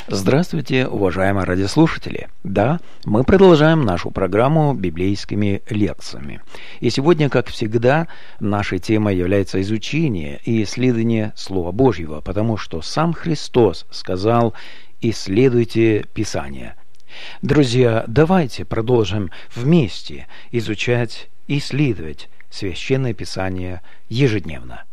Здравствуйте, уважаемые радиослушатели! Да, мы продолжаем нашу программу библейскими лекциями. И сегодня, как всегда, нашей темой является изучение и исследование Слова Божьего, потому что сам Христос сказал: «Исследуйте Писание». Друзья, давайте продолжим вместе изучать и исследовать Священное Писание ежедневно.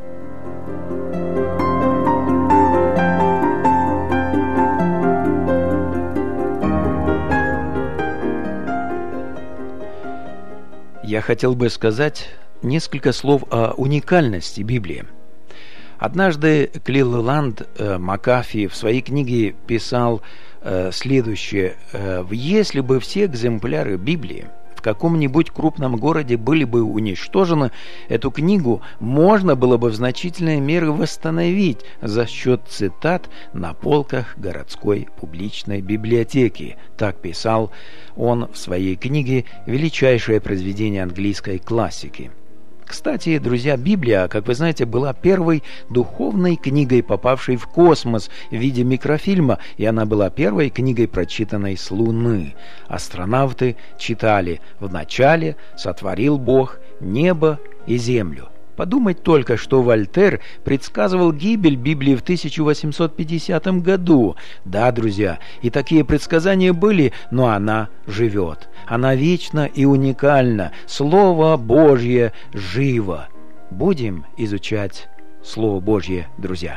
Я хотел бы сказать несколько слов о уникальности Библии. Однажды Клиланд Макафи в своей книге писал следующее: «Если бы все экземпляры Библии в каком-нибудь крупном городе были бы уничтожены, эту книгу можно было бы в значительной мере восстановить за счет цитат на полках городской публичной библиотеки». Так писал он в своей книге «Величайшее произведение английской классики». Кстати, друзья, Библия, как вы знаете, была первой духовной книгой, попавшей в космос в виде микрофильма, и она была первой книгой, прочитанной с Луны. Астронавты читали: «Вначале сотворил Бог небо и землю». Подумать только, что Вольтер предсказывал гибель Библии в 1850 году. Да, друзья, и такие предсказания были, но она живет. Она вечна и уникальна. Слово Божье живо. Будем изучать Слово Божье, друзья.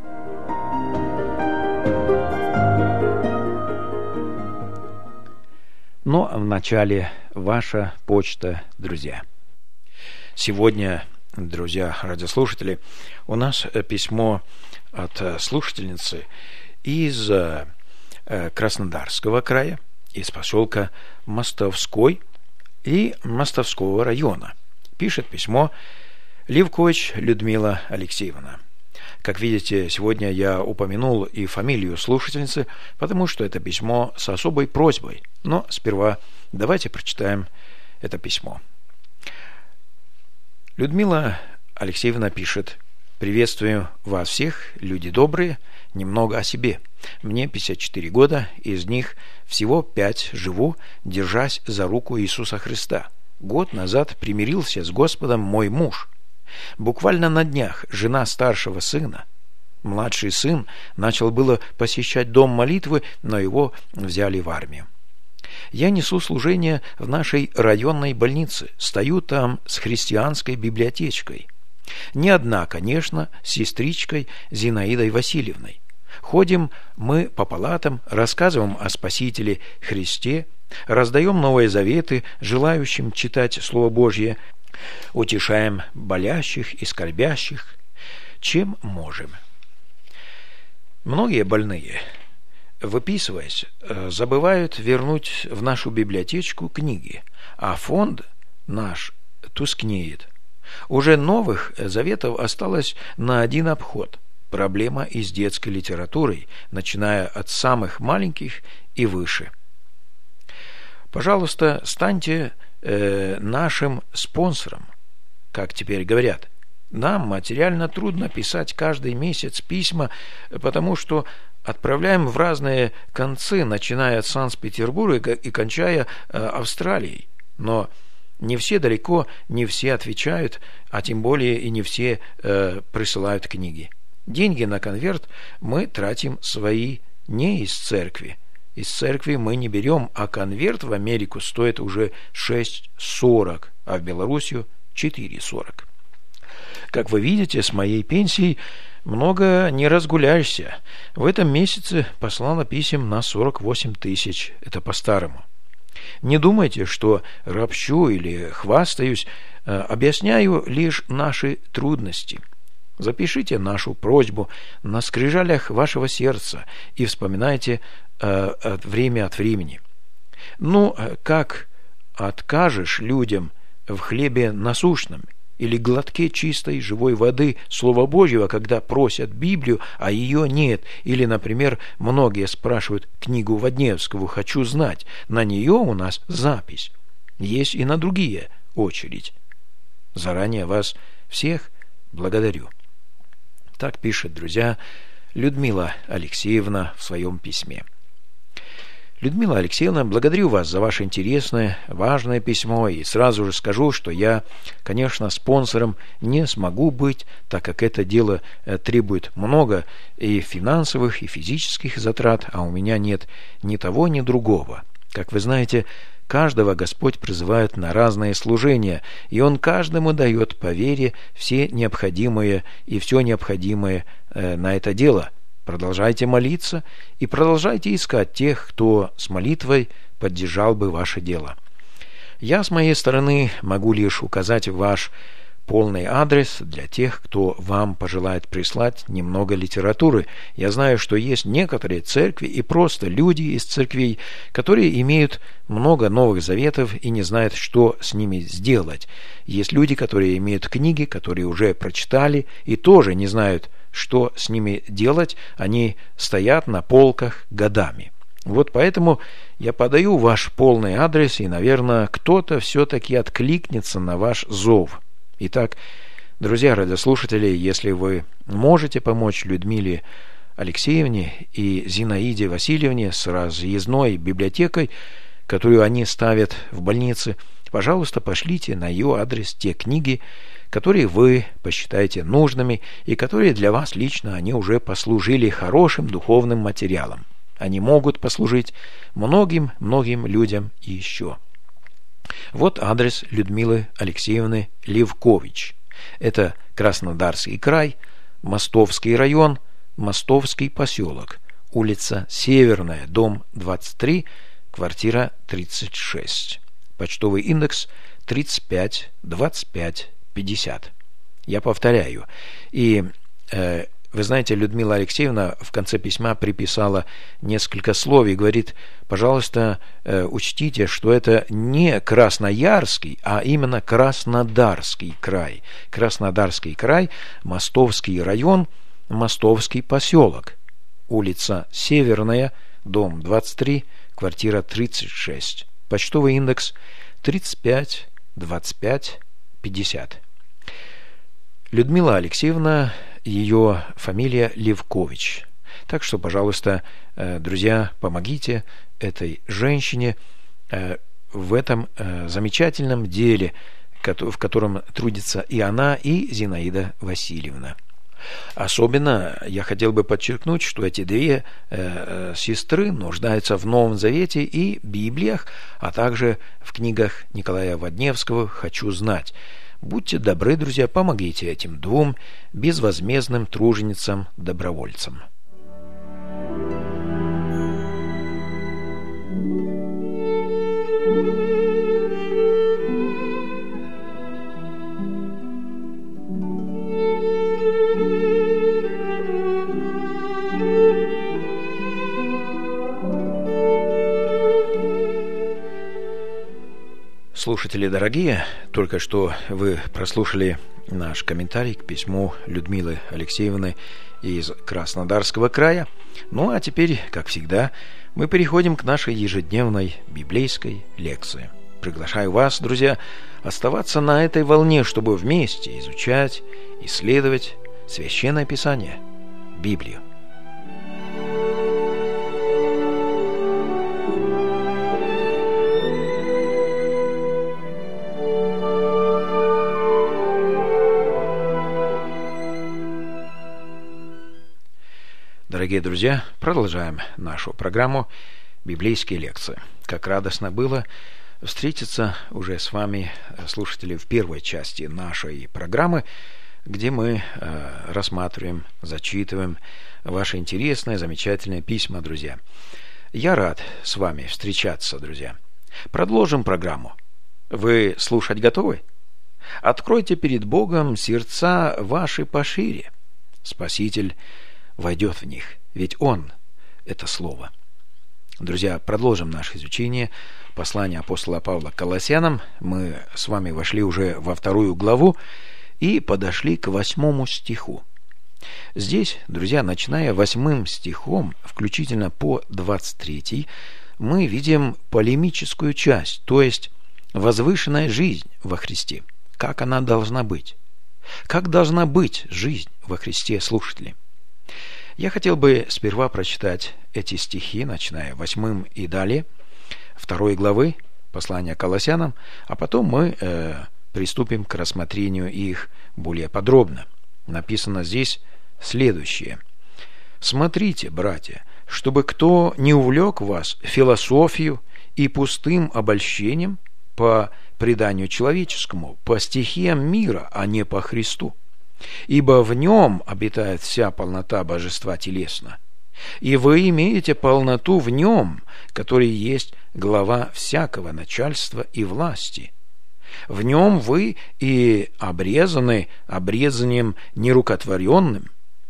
Но вначале ваша почта, друзья. Сегодня, друзья радиослушатели, у нас письмо от слушательницы из Краснодарского края, из поселка Мостовской и Мостовского района. Пишет письмо Левкович Людмила Алексеевна. Как видите, сегодня я упомянул и фамилию слушательницы, потому что это письмо с особой просьбой. Но сперва давайте прочитаем это письмо. Людмила Алексеевна пишет: «Приветствую вас всех, люди добрые. Немного о себе. Мне 54 года, из них всего 5 живу, держась за руку Иисуса Христа. Год назад примирился с Господом мой муж. Буквально на днях жена старшего сына. Младший сын начал было посещать дом молитвы, но его взяли в армию. Я несу служение в нашей районной больнице, стою там с христианской библиотечкой. Не одна, конечно, с сестричкой Зинаидой Васильевной. Ходим мы по палатам, рассказываем о Спасителе Христе, раздаем Новые Заветы желающим читать Слово Божье, утешаем болящих и скорбящих, чем можем. Многие больные, выписываясь, забывают вернуть в нашу библиотечку книги, а фонд наш тускнеет. Уже Новых Заветов осталось на один обход. Проблема и с детской литературой, начиная от самых маленьких и выше. Пожалуйста, станьте нашим спонсором, как теперь говорят. Нам материально трудно писать каждый месяц письма, потому что отправляем в разные концы, начиная от Санкт-Петербурга и кончая Австралией. Но не все далеко, не все отвечают, а тем более и не все присылают книги. Деньги на конверт мы тратим свои не из церкви. Из церкви мы не берем, а конверт в Америку стоит уже 6,40, а в Белоруссию 4,40. Как вы видите, с моей пенсией много не разгуляешься. В этом месяце послала писем на 48 тысяч. Это по-старому. Не думайте, что ропщу или хвастаюсь. Объясняю лишь наши трудности. Запишите нашу просьбу на скрижалях вашего сердца и вспоминайте время от времени. Ну, как откажешь людям в хлебе насущном или глотке чистой живой воды Слова Божьего, когда просят Библию, а ее нет? Или, например, многие спрашивают книгу Водневского «Хочу знать». На нее у нас запись. Есть и на другие очередь. Заранее вас всех благодарю. Так пишет, друзья, Людмила Алексеевна в своем письме. Людмила Алексеевна, благодарю вас за ваше интересное, важное письмо, и сразу же скажу, что я, конечно, спонсором не смогу быть, так как это дело требует много и финансовых, и физических затрат, а у меня нет ни того, ни другого. Как вы знаете, каждого Господь призывает на разные служения, и Он каждому дает по вере все необходимое и все необходимое на это дело. Продолжайте молиться и продолжайте искать тех, кто с молитвой поддержал бы ваше дело. Я с моей стороны могу лишь указать ваш полный адрес для тех, кто вам пожелает прислать немного литературы. Я знаю, что есть некоторые церкви и просто люди из церквей, которые имеют много Новых Заветов и не знают, что с ними сделать. Есть люди, которые имеют книги, которые уже прочитали и тоже не знают, что с ними делать. Они стоят на полках годами. Вот поэтому я подаю ваш полный адрес, и, наверное, кто-то все-таки откликнется на ваш зов. Итак, друзья радиослушатели, если вы можете помочь Людмиле Алексеевне и Зинаиде Васильевне с разъездной библиотекой, которую они ставят в больнице, пожалуйста, пошлите на ее адрес те книги, которые вы посчитаете нужными и которые для вас лично они уже послужили хорошим духовным материалом. Они могут послужить многим людям еще. Вот адрес Людмилы Алексеевны Левкович. Это Краснодарский край, Мостовский район, Мостовский поселок, улица Северная, дом 23, квартира 36. Почтовый индекс 35 25 50. Я повторяю. И вы знаете, Людмила Алексеевна в конце письма приписала несколько слов и говорит: пожалуйста, учтите, что это не Красноярский, а именно Краснодарский край. Краснодарский край, Мостовский район, Мостовский поселок, улица Северная, дом 23, квартира 36. Почтовый индекс 35 25 50. Людмила Алексеевна, ее фамилия Левкович. Так что, пожалуйста, друзья, помогите этой женщине в этом замечательном деле, в котором трудится и она, и Зинаида Васильевна. Особенно я хотел бы подчеркнуть, что эти две сестры нуждаются в Новом Завете и Библиях, а также в книгах Николая Водневского «Хочу знать». Будьте добры, друзья, помогите этим двум безвозмездным труженицам-добровольцам. Слушатели дорогие, только что вы прослушали наш комментарий к письму Людмилы Алексеевны из Краснодарского края. Ну а теперь, как всегда, мы переходим к нашей ежедневной библейской лекции. Приглашаю вас, друзья, оставаться на этой волне, чтобы вместе изучать, исследовать Священное Писание, Библию. Дорогие друзья, продолжаем нашу программу «Библейские лекции». Как радостно было встретиться уже с вами, слушатели, в первой части нашей программы, где мы рассматриваем, зачитываем ваши интересные, замечательные письма, друзья. Я рад с вами встречаться, друзья. Продолжим программу. Вы слушать готовы? Откройте перед Богом сердца ваши пошире. Спаситель войдет в них, ведь Он – это Слово. Друзья, продолжим наше изучение послания апостола Павла к Колоссянам. Мы с вами вошли уже во 2 главу и подошли к 8 стиху. Здесь, друзья, начиная 8 стихом, включительно по 23, мы видим полемическую часть, то есть возвышенная жизнь во Христе. Как она должна быть? Как должна быть жизнь во Христе, слушатели? Я хотел бы сперва прочитать эти стихи, начиная 8 и далее, 2 главы послания к Колоссянам, а потом мы приступим к рассмотрению их более подробно. Написано здесь следующее. «Смотрите, братья, чтобы кто не увлек вас философию и пустым обольщением по преданию человеческому, по стихиям мира, а не по Христу. Ибо в нем обитает вся полнота божества телесно, и вы имеете полноту в нем, который есть глава всякого начальства и власти. В нем вы и обрезаны обрезанием нерукотворенным,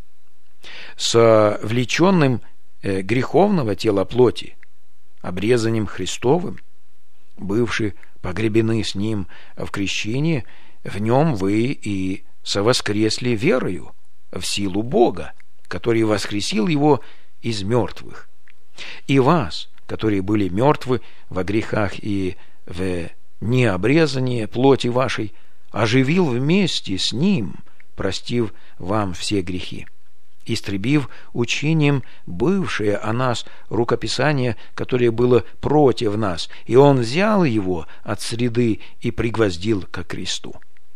с влеченным греховного тела плоти, обрезанием Христовым, бывши погребены с Ним в крещении, в нем вы и совоскресли верою в силу Бога, который воскресил Его из мертвых. И вас, которые были мертвы во грехах и в необрезании плоти вашей, оживил вместе с Ним, простив вам все грехи, истребив учением бывшее о нас рукописание, которое было против нас, и Он взял его от среды и пригвоздил ко кресту.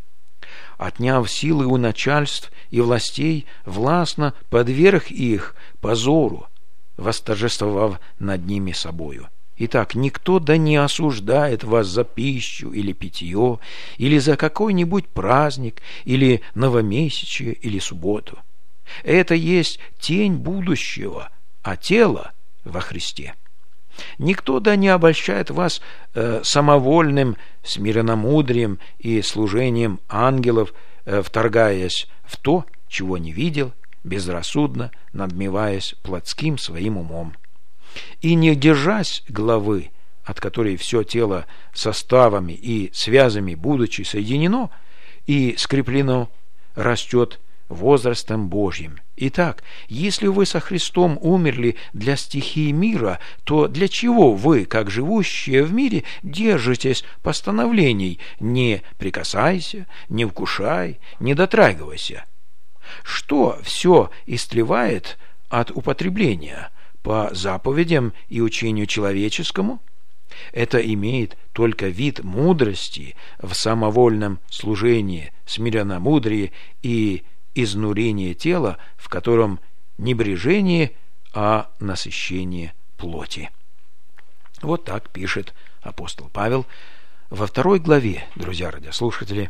Отняв силы у начальств и властей, властно подверг их позору, восторжествовав над ними собою. Итак, никто да не осуждает вас за пищу или питье, или за какой-нибудь праздник, или новомесячие, или субботу. Это есть тень будущего, а тело во Христе. Никто да не обольщает вас самовольным смиренномудрием и служением ангелов, вторгаясь в то, чего не видел, безрассудно надмеваясь плотским своим умом. И не держась главы, от которой все тело составами и связями, будучи соединено и скреплено, растет возрастом Божьим. Итак, если вы со Христом умерли для стихии мира, то для чего вы, как живущие в мире, держитесь постановлений «не прикасайся», «не вкушай», «не дотрагивайся»? Что все истлевает от употребления по заповедям и учению человеческому? Это имеет только вид мудрости в самовольном служении, смиренномудрии и изнурение тела, в котором не брежение, а насыщение плоти. Вот так пишет апостол Павел во 2 главе, друзья радиослушатели,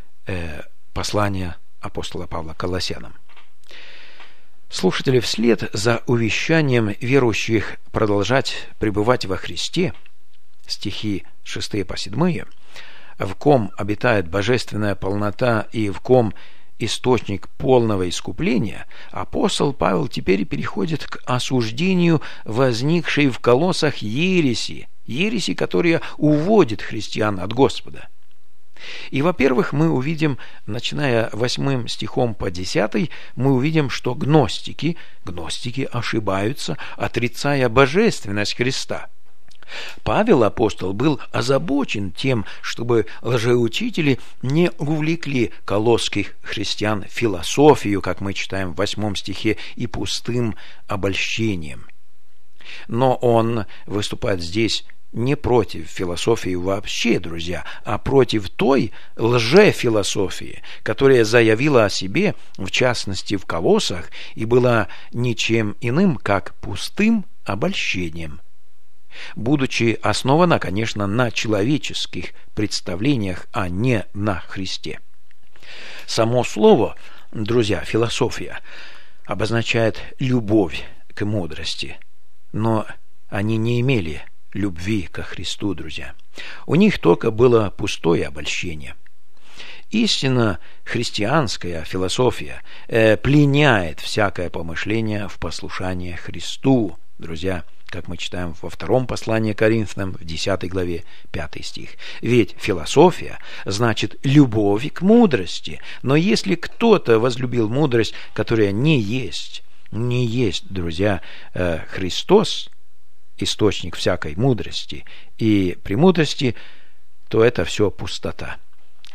послания апостола Павла к Колоссянам. Слушатели, вслед за увещанием верующих продолжать пребывать во Христе, стихи 6 по 7, в ком обитает божественная полнота и в ком источник полного искупления, апостол Павел теперь переходит к осуждению возникшей в Колоссах ереси, которая уводит христиан от Господа. И, во-первых, мы увидим, начиная 8 стихом по 10, мы увидим, что гностики ошибаются, отрицая божественность Христа. Павел, апостол, был озабочен тем, чтобы лжеучители не увлекли колосских христиан философию, как мы читаем в 8 стихе, и пустым обольщением. Но он выступает здесь не против философии вообще, друзья, а против той лжефилософии, которая заявила о себе, в частности в Колоссах, и была ничем иным, как пустым обольщением, будучи основана, конечно, на человеческих представлениях, а не на Христе. Само слово, друзья, философия, обозначает любовь к мудрости, но они не имели любви ко Христу, друзья. У них только было пустое обольщение. Истинно христианская философия пленяет всякое помышление в послушание Христу, друзья, как мы читаем во 2 послании к Коринфянам, в 10 главе, 5 стих. Ведь философия значит любовь к мудрости. Но если кто-то возлюбил мудрость, которая не есть, друзья, Христос, источник всякой мудрости и премудрости, то это все пустота.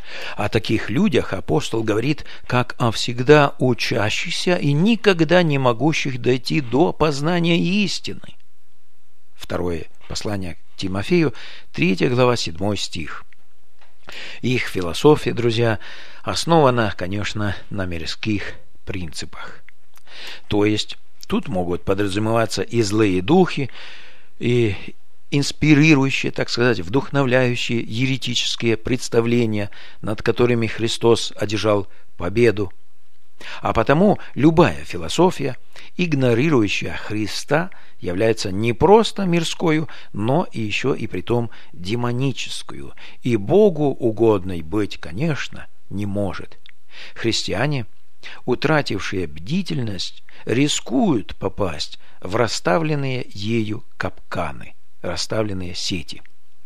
О таких людях апостол говорит, как о всегда учащихся и никогда не могущих дойти до познания истины. Второе послание к Тимофею, 3 глава, 7 стих. Их философия, друзья, основана, конечно, на мирских принципах. То есть, тут могут подразумеваться и злые духи, и инспирирующие, так сказать, вдохновляющие еретические представления, над которыми Христос одержал победу. А потому любая философия, игнорирующая Христа, является не просто мирскою, но и еще и притом демоническую, и Богу угодной быть, конечно, не может. Христиане, утратившие бдительность, рискуют попасть в расставленные ею капканы, расставленные сети.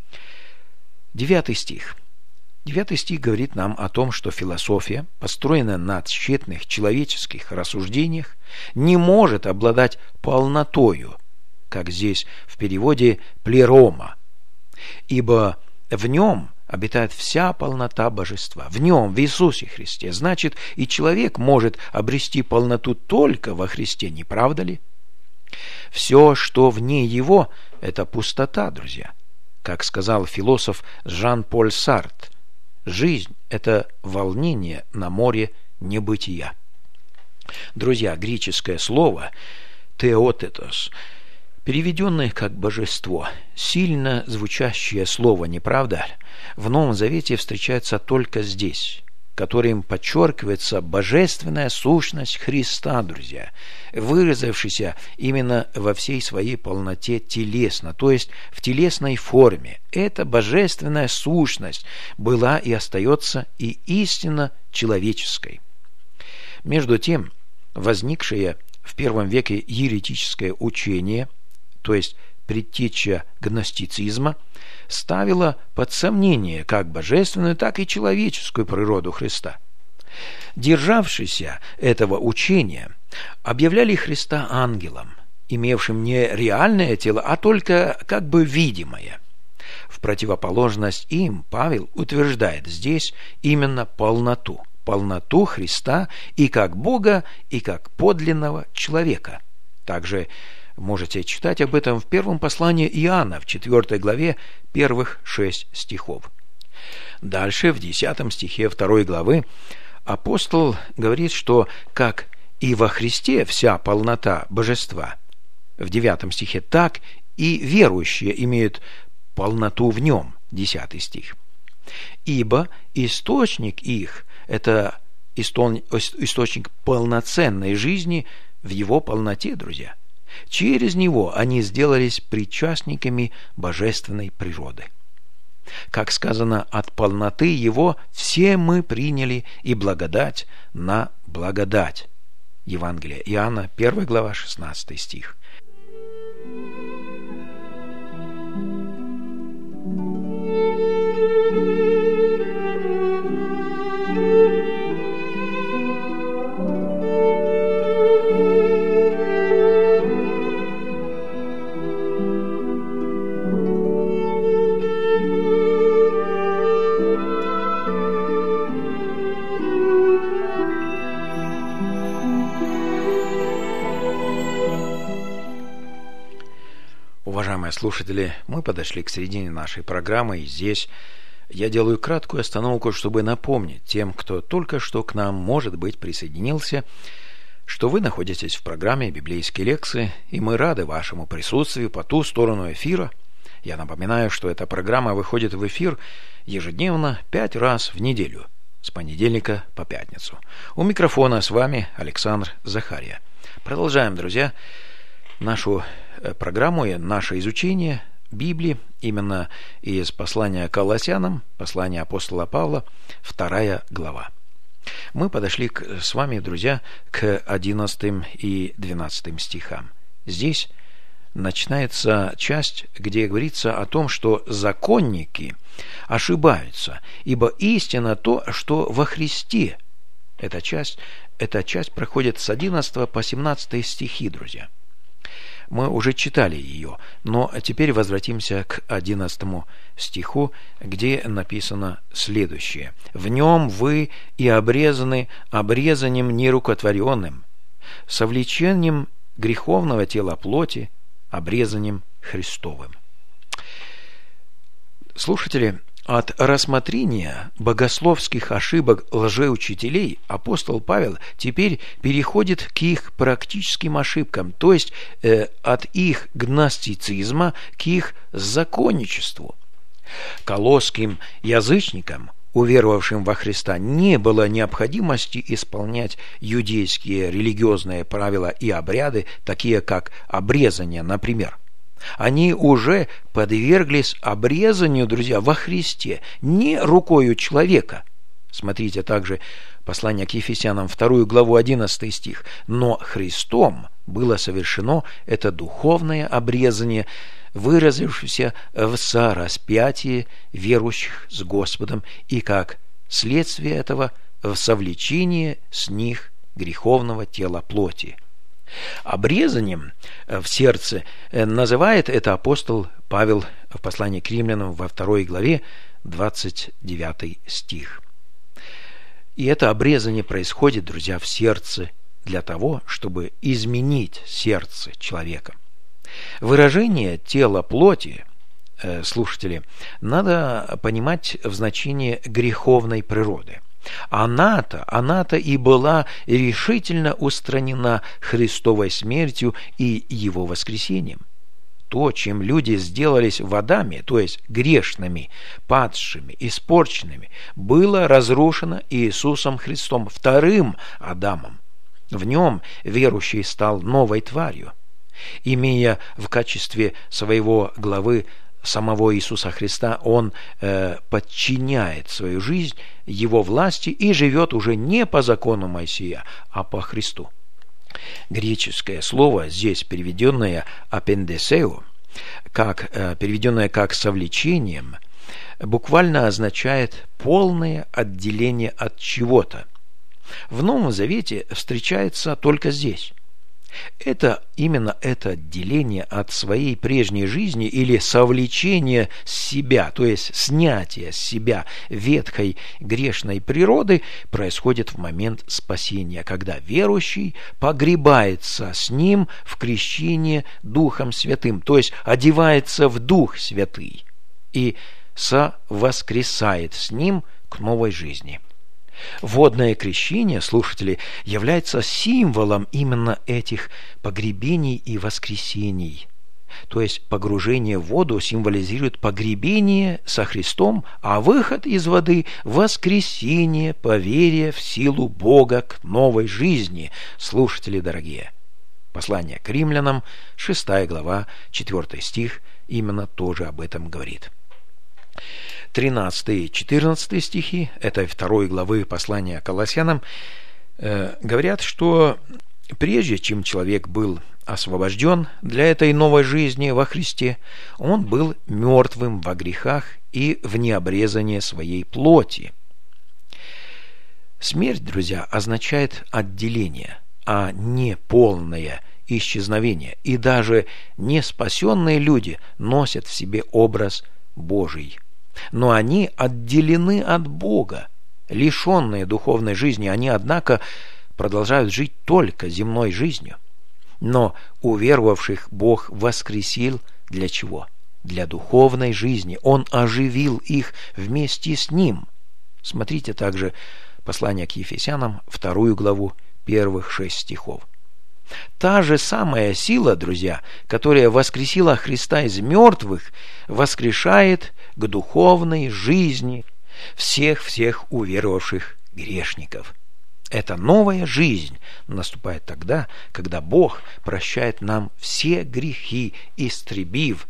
9 стих. 9 стих говорит нам о том, что философия, построенная на тщетных человеческих рассуждениях, не может обладать полнотою, как здесь в переводе «плерома», ибо в нем обитает вся полнота божества, в нем, в Иисусе Христе. Значит, и человек может обрести полноту только во Христе, не правда ли? Все, что вне его, это пустота, друзья. Как сказал философ Жан-Поль Сартр, жизнь – это волнение на море небытия. Друзья, греческое слово «теотетос», переведенное как «божество», сильно звучащее слово, не правда ли? В Новом Завете встречается только здесь, которым подчеркивается божественная сущность Христа, друзья, выразившаяся именно во всей своей полноте телесно, то есть в телесной форме. Эта божественная сущность была и остается и истинно человеческой. Между тем, возникшее в первом веке еретическое учение, то есть предтеча гностицизма, ставила под сомнение как божественную, так и человеческую природу Христа. Державшиеся этого учения объявляли Христа ангелом, имевшим не реальное тело, а только как бы видимое. В противоположность им Павел утверждает здесь именно полноту Христа и как Бога, и как подлинного человека. Также можете читать об этом в первом послании Иоанна, в 4 главе, первых 6 стихов. Дальше, в 10 стихе 2 главы, апостол говорит, что как и во Христе вся полнота божества, в 9 стихе, так и верующие имеют полноту в нем, 10 стих. Ибо источник их – это источник полноценной жизни в его полноте, друзья. Через него они сделались причастниками божественной природы. Как сказано, от полноты его все мы приняли и благодать на благодать. Евангелие Иоанна, 1 глава, 16 стих. Уважаемые слушатели, мы подошли к середине нашей программы, и здесь я делаю краткую остановку, чтобы напомнить тем, кто только что к нам, может быть, присоединился, что вы находитесь в программе «Библейские лекции», и мы рады вашему присутствию по ту сторону эфира. Я напоминаю, что эта программа выходит в эфир ежедневно 5 раз в неделю, с понедельника по пятницу. У микрофона с вами Александр Захария. Продолжаем, друзья, нашу программу и наше изучение Библии именно из послания к Колоссянам, послания апостола Павла, 2 глава. Мы подошли с вами, друзья, к 11 и 12 стихам. Здесь начинается часть, где говорится о том, что законники ошибаются, ибо истина то, что во Христе. Эта часть проходит с 11 по 17 стихи, друзья. Мы уже читали ее, но теперь возвратимся к 11 стиху, где написано следующее. «В нем вы и обрезаны обрезанием нерукотворенным, совлечением греховного тела плоти, обрезанием Христовым». Слушатели, от рассмотрения богословских ошибок лжеучителей апостол Павел теперь переходит к их практическим ошибкам, то есть от их гностицизма к их законничеству. Колосским язычникам, уверовавшим во Христа, не было необходимости исполнять юдейские религиозные правила и обряды, такие как обрезание, например. Они уже подверглись обрезанию, друзья, во Христе, не рукою человека. Смотрите также послание к Ефесянам, 2 главу, 11 стих. «Но Христом было совершено это духовное обрезание, выразившееся в сораспятии верующих с Господом, и как следствие этого в совлечении с них греховного тела плоти». Обрезанием в сердце называет это апостол Павел в послании к римлянам во 2 главе 29 стих. И это обрезание происходит, друзья, в сердце для того, чтобы изменить сердце человека. Выражение тела плоти, слушатели, надо понимать в значении греховной природы. Она-то и была решительно устранена Христовой смертью и Его воскресением. То, чем люди сделались в Адаме, то есть грешными, падшими, испорченными, было разрушено Иисусом Христом, вторым Адамом. В нем верующий стал новой тварью. Имея в качестве своего главы самого Иисуса Христа, он подчиняет свою жизнь Его власти и живет уже не по закону Моисея, а по Христу. Греческое слово, здесь переведенное апендесео, переведенное как совлечением, буквально означает полное отделение от чего-то. В Новом Завете встречается только здесь. Это именно это отделение от своей прежней жизни или совлечение с себя, то есть снятие с себя ветхой грешной природы, происходит в момент спасения, когда верующий погребается с ним в крещении Духом Святым, то есть одевается в Дух Святый и совоскресает с ним к новой жизни. Водное крещение, слушатели, является символом именно этих погребений и воскресений. То есть погружение в воду символизирует погребение со Христом, а выход из воды – воскресение по вере в силу Бога к новой жизни. Слушатели дорогие, послание к римлянам, 6 глава, 4 стих, именно тоже об этом говорит. 13 и 14 стихи этой 2 главы послания к Колоссянам говорят, что прежде чем человек был освобожден для этой новой жизни во Христе, он был мертвым во грехах и в необрезании своей плоти. Смерть, друзья, означает отделение, а не полное исчезновение. И даже неспасенные люди носят в себе образ Божий. Но они отделены от Бога. Лишенные духовной жизни, они, однако, продолжают жить только земной жизнью. Но уверовавших Бог воскресил для чего? Для духовной жизни. Он оживил их вместе с Ним. Смотрите также послание к Ефесянам, 2 главу, первых 6 стихов. Та же самая сила, друзья, которая воскресила Христа из мертвых, воскрешает к духовной жизни всех уверовавших грешников. Эта новая жизнь наступает тогда, когда Бог прощает нам все грехи, истребив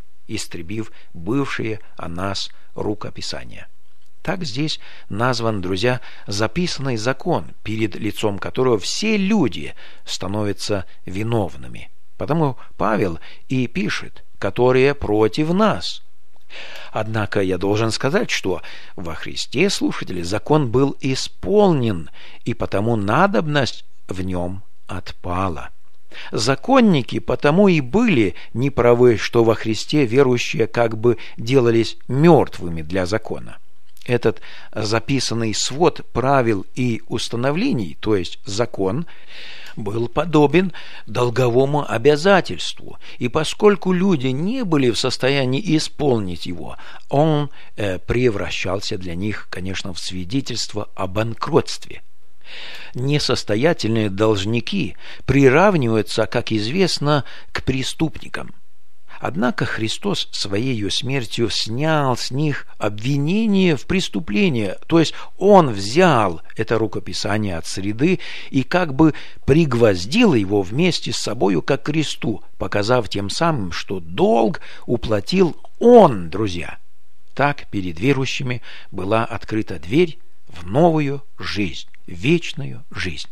бывшие о нас рукописания. Так здесь назван, друзья, записанный закон, перед лицом которого все люди становятся виновными. Потому Павел и пишет, которые против нас. Однако я должен сказать, что во Христе, слушатели, закон был исполнен, и потому надобность в нем отпала. Законники потому и были неправы, что во Христе верующие как бы делались мертвыми для закона. Этот записанный свод правил и установлений, то есть закон, был подобен долговому обязательству, и поскольку люди не были в состоянии исполнить его, он превращался для них, конечно, в свидетельство о банкротстве. Несостоятельные должники приравниваются, как известно, к преступникам. Однако Христос своей смертью снял с них обвинение в преступлении, то есть Он взял это рукописание от среды и как бы пригвоздил его вместе с собою ко кресту, показав тем самым, что долг уплатил Он, друзья. Так перед верующими была открыта дверь в новую жизнь, вечную жизнь.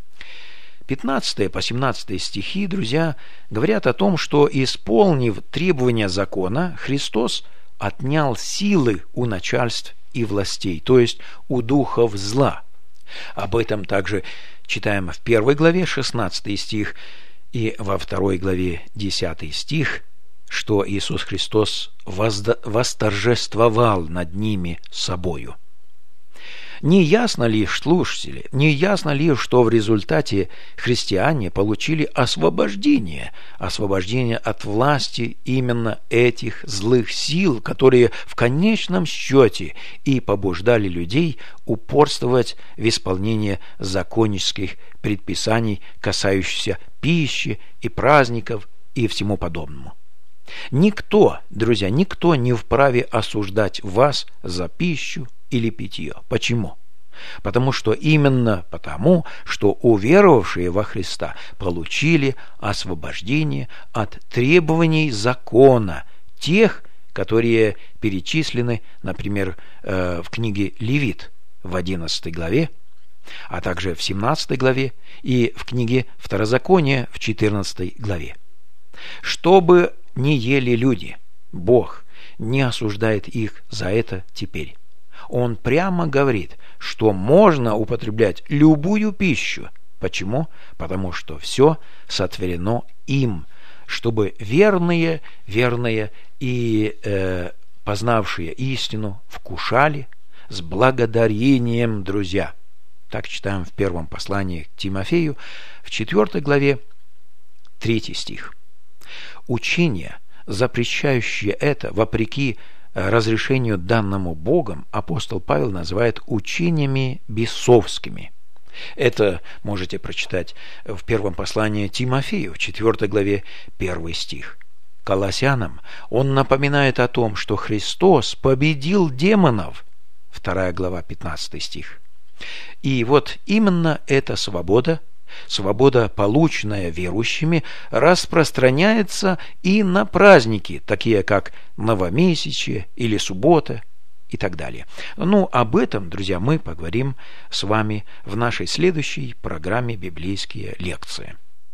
15 по 17 стихи, друзья, говорят о том, что, исполнив требования закона, Христос отнял силы у начальств и властей, то есть у духов зла. Об этом также читаем в 1 главе 16 стих и во 2 главе 10 стих, что Иисус Христос восторжествовал над ними собою. Не ясно ли, слушатели, не ясно ли, что в результате христиане получили освобождение от власти именно этих злых сил, которые в конечном счете и побуждали людей упорствовать в исполнении законнических предписаний, касающихся пищи и праздников и всему подобному. Никто, друзья, никто не вправе осуждать вас за пищу или питье. Почему? Потому что уверовавшие во Христа получили освобождение от требований закона, тех, которые перечислены, например, в книге Левит в 11 главе, а также в 17 главе и в книге Второзакония в 14 главе. Что бы ни ели люди, Бог не осуждает их за это теперь. Он прямо говорит, что можно употреблять любую пищу. Почему? Потому что все сотворено им, чтобы верные и познавшие истину вкушали с благодарением, друзья. Так читаем в первом послании к Тимофею, в 4 главе, 3 стих. Учение, запрещающее это, вопреки разрешению данному Богом, апостол Павел называет учениями бесовскими. Это можете прочитать в первом послании Тимофею, в 4 главе, 1 стих. Колоссянам он напоминает о том, что Христос победил демонов, 2 глава, 15 стих. И вот именно эта свобода, полученная верующими, распространяется и на праздники, такие как новомесячие или суббота и так далее. Об этом, друзья, мы поговорим с вами в нашей следующей программе «Библейские лекции».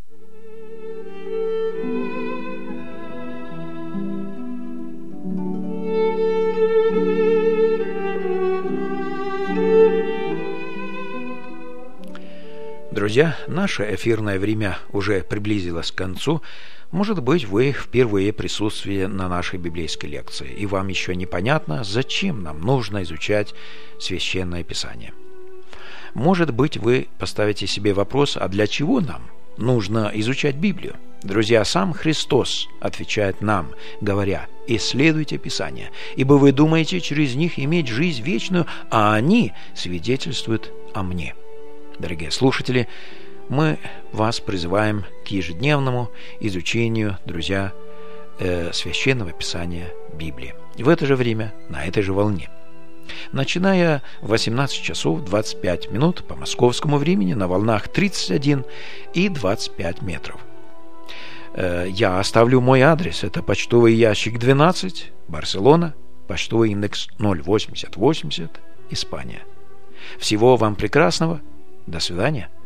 Друзья, наше эфирное время уже приблизилось к концу. Может быть, вы впервые присутствуете на нашей библейской лекции, и вам еще непонятно, зачем нам нужно изучать Священное Писание. Может быть, вы поставите себе вопрос, а для чего нам нужно изучать Библию? Друзья, сам Христос отвечает нам, говоря: «Исследуйте Писания, ибо вы думаете через них иметь жизнь вечную, а они свидетельствуют о мне». Дорогие слушатели, мы вас призываем к ежедневному изучению, друзья, Священного Писания Библии. В это же время, на этой же волне. Начиная в 18 часов 25 минут по московскому времени на волнах 31 и 25 метров. Я оставлю мой адрес. Это почтовый ящик 12, Барселона, почтовый индекс 08080, Испания. Всего вам прекрасного. До свидания.